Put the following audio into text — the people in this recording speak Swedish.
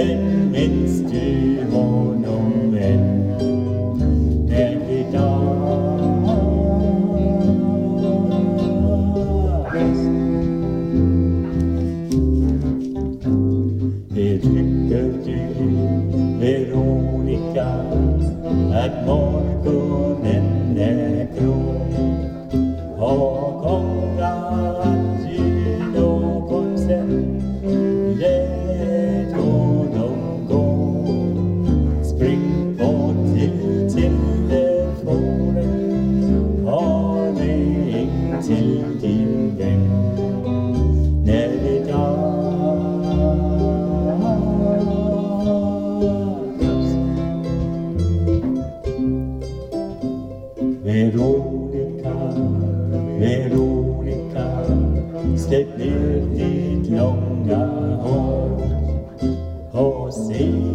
Men minns du honom än när vi dagas? Det tycker du, Veronica, att morgonen är grå och ångrar du någonsin lät honom gå. Spring bort till telefonen och ring till din vän när vi dagas. Veronica, Veronica, släpp ner ditt långa hår och se